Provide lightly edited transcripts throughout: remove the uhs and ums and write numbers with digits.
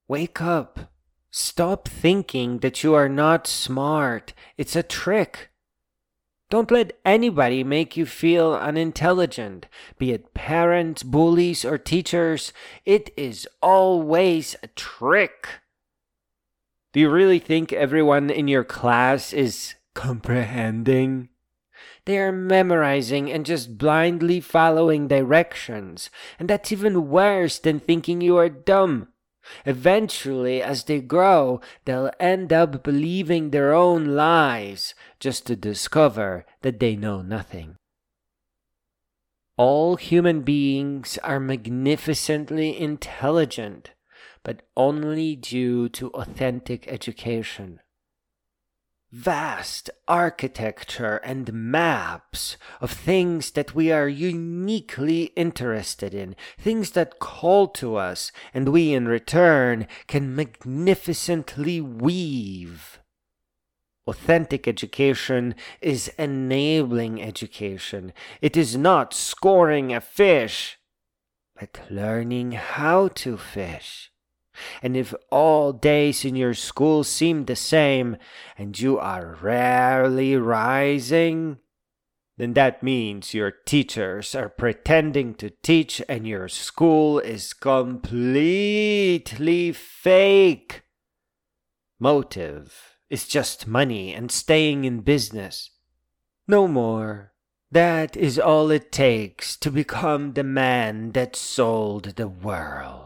Wake up. Stop thinking that you are not smart. It's a trick. Don't let anybody make you feel unintelligent, be it parents, bullies, or teachers. It is always a trick. Do you really think everyone in your class is comprehending? They are memorizing and just blindly following directions, and that's even worse than thinking you are dumb. Eventually, as they grow, they'll end up believing their own lies just to discover that they know nothing. All human beings are magnificently intelligent, but only due to authentic education. Vast architecture and maps of things that we are uniquely interested in, things that call to us, and we in return can magnificently weave. Authentic education is enabling education. It is not scoring a fish, but learning how to fish. And if all days in your school seem the same, and you are rarely rising, then that means your teachers are pretending to teach and your school is completely fake. Motive is just money and staying in business. No more. That is all it takes to become the man that sold the world.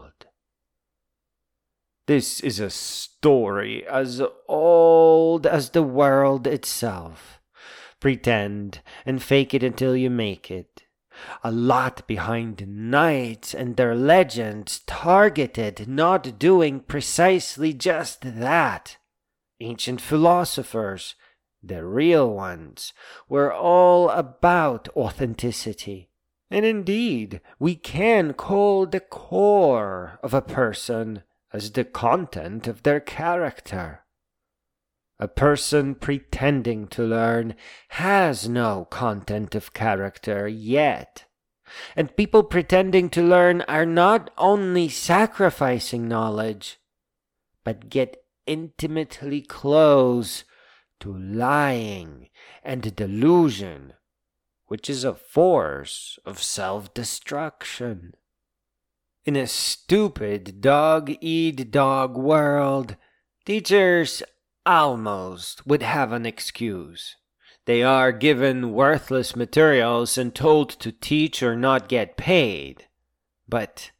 This is a story as old as the world itself. Pretend and fake it until you make it. A lot behind knights and their legends targeted not doing precisely just that. Ancient philosophers, the real ones, were all about authenticity. And indeed, we can call the core of a person as the content of their character. A person pretending to learn has no content of character yet. And people pretending to learn are not only sacrificing knowledge, but get intimately close to lying and delusion, which is a force of self-destruction. In a stupid dog-eat-dog world, teachers almost would have an excuse. They are given worthless materials and told to teach or not get paid. But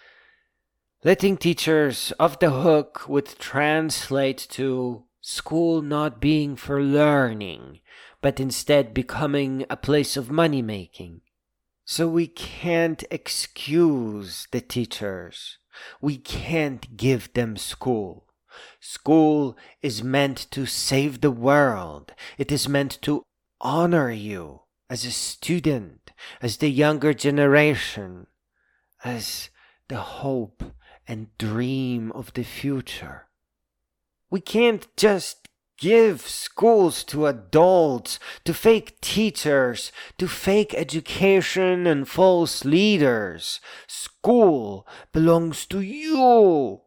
letting teachers off the hook would translate to school not being for learning, but instead becoming a place of money-making. So we can't excuse the teachers. We can't give them school. School is meant to save the world. It is meant to honor you as a student, as the younger generation, as the hope and dream of the future. We can't just give schools to adults, to fake teachers, to fake education and false leaders. School belongs to you.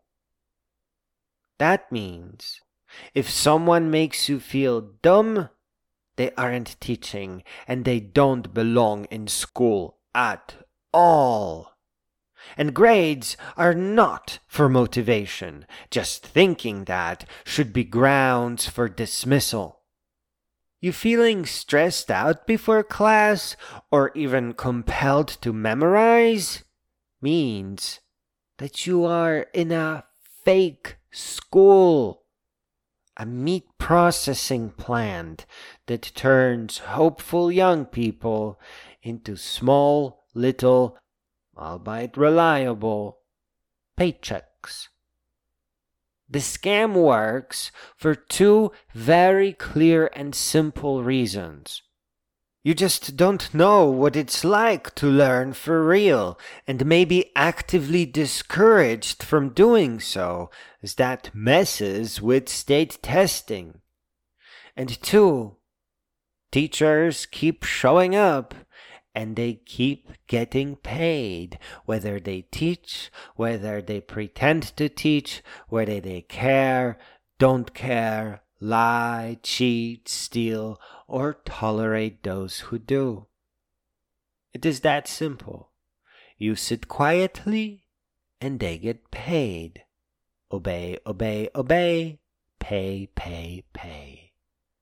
That means if someone makes you feel dumb, they aren't teaching and they don't belong in school at all. And grades are not for motivation. Just thinking that should be grounds for dismissal. You feeling stressed out before class or even compelled to memorize means that you are in a fake school. A meat processing plant that turns hopeful young people into small, little, albeit reliable, paychecks. The scam works for two very clear and simple reasons. You just don't know what it's like to learn for real, and may be actively discouraged from doing so, as that messes with state testing. And two, teachers keep showing up and they keep getting paid, whether they teach, whether they pretend to teach, whether they care, don't care, lie, cheat, steal, or tolerate those who do. It is that simple. You sit quietly, and they get paid. Obey, obey, obey. Pay, pay, pay.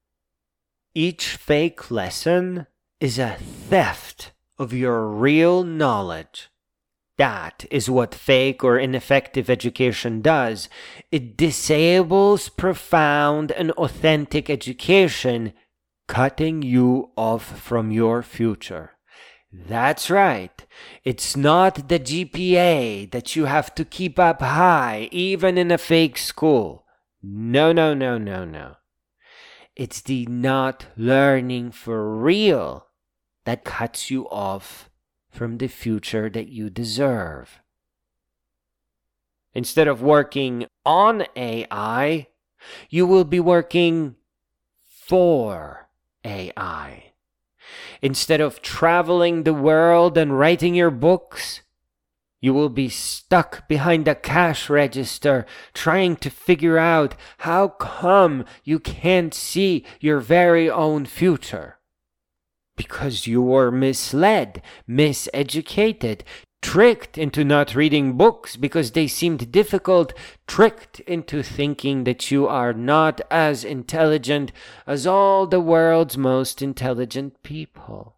Each fake lesson is a theft of your real knowledge. That is what fake or ineffective education does. It disables profound and authentic education, cutting you off from your future. That's right. It's not the GPA that you have to keep up high, even in a fake school. No, no, no, no, no. It's the not learning for real that cuts you off from the future that you deserve. Instead of working on AI, you will be working for AI. Instead of traveling the world and writing your books, you will be stuck behind a cash register trying to figure out how come you can't see your very own future. Because you were misled, miseducated, tricked into not reading books because they seemed difficult, tricked into thinking that you are not as intelligent as all the world's most intelligent people.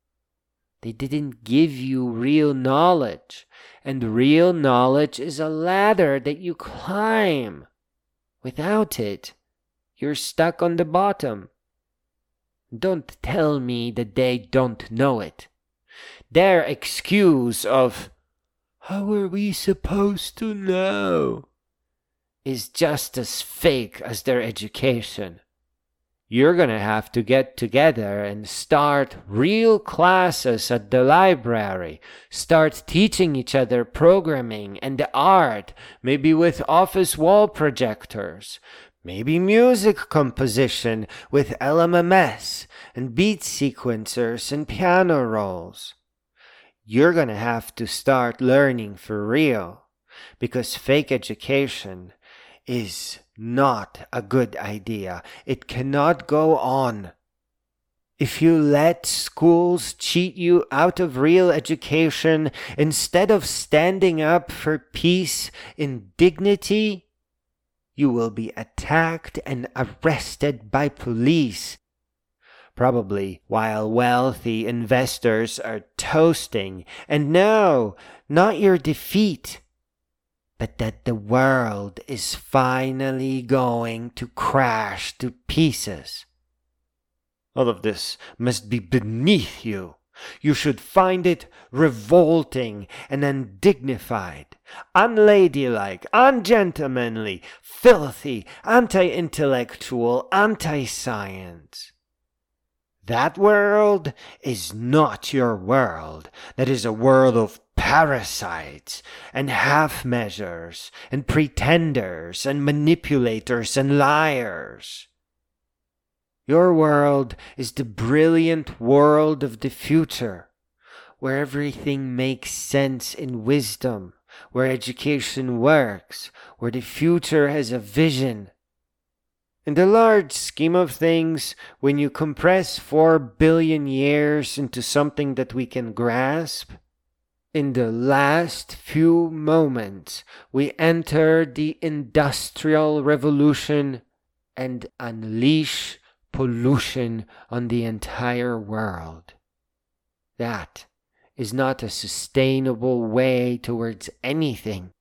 They didn't give you real knowledge, and real knowledge is a ladder that you climb. Without it, you're stuck on the bottom. Don't tell me that they don't know it. Their excuse of, "How are we supposed to know?" is just as fake as their education. You're gonna have to get together and start real classes at the library. Start teaching each other programming and the art, maybe with office wall projectors. Maybe music composition with LMMS and beat sequencers and piano rolls. You're gonna have to start learning for real, because fake education is not a good idea. It cannot go on. If you let schools cheat you out of real education instead of standing up for peace in dignity, you will be attacked and arrested by police. Probably while wealthy investors are toasting. And no, not your defeat, but that the world is finally going to crash to pieces. All of this must be beneath you. You should find it revolting and undignified, unladylike, ungentlemanly, filthy, anti-intellectual, anti-science. That world is not your world. That is a world of parasites and half-measures and pretenders and manipulators and liars. Your world is the brilliant world of the future, where everything makes sense in wisdom, where education works, where the future has a vision. In the large scheme of things, when you compress 4 billion years into something that we can grasp, in the last few moments we enter the Industrial Revolution and unleash pollution on the entire world. That is not a sustainable way towards anything.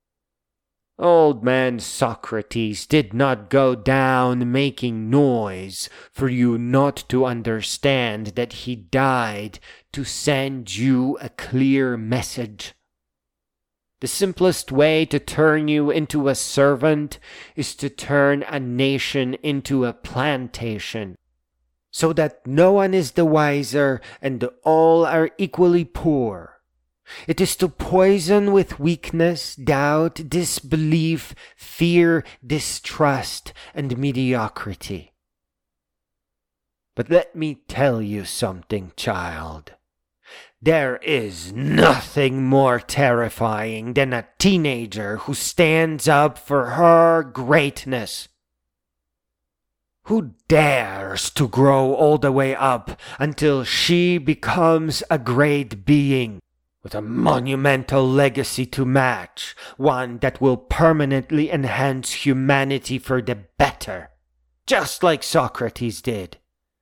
Old man Socrates did not go down making noise for you not to understand that he died to send you a clear message. The simplest way to turn you into a servant is to turn a nation into a plantation, so that no one is the wiser and all are equally poor. It is to poison with weakness, doubt, disbelief, fear, distrust, and mediocrity. But let me tell you something, child. There is nothing more terrifying than a teenager who stands up for her greatness. Who dares to grow all the way up until she becomes a great being with a monumental legacy to match, one that will permanently enhance humanity for the better, just like Socrates did.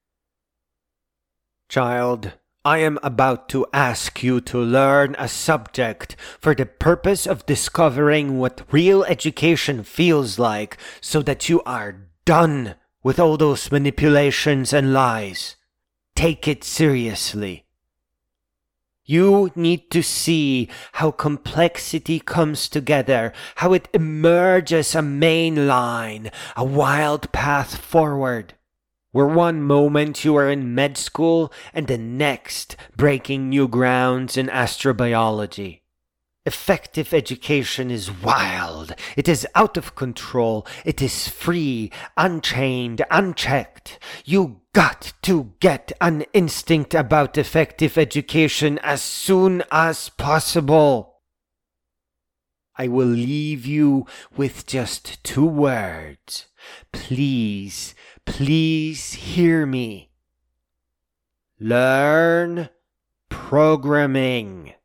Child, I am about to ask you to learn a subject for the purpose of discovering what real education feels like so that you are done with all those manipulations and lies. Take it seriously. You need to see how complexity comes together, how it emerges a main line, a wild path forward. Where one moment you are in med school and the next breaking new grounds in astrobiology. Effective education is wild. It is out of control. It is free, unchained, unchecked. You got to get an instinct about effective education as soon as possible. I will leave you with just 2 words. Please, please hear me. Learn programming.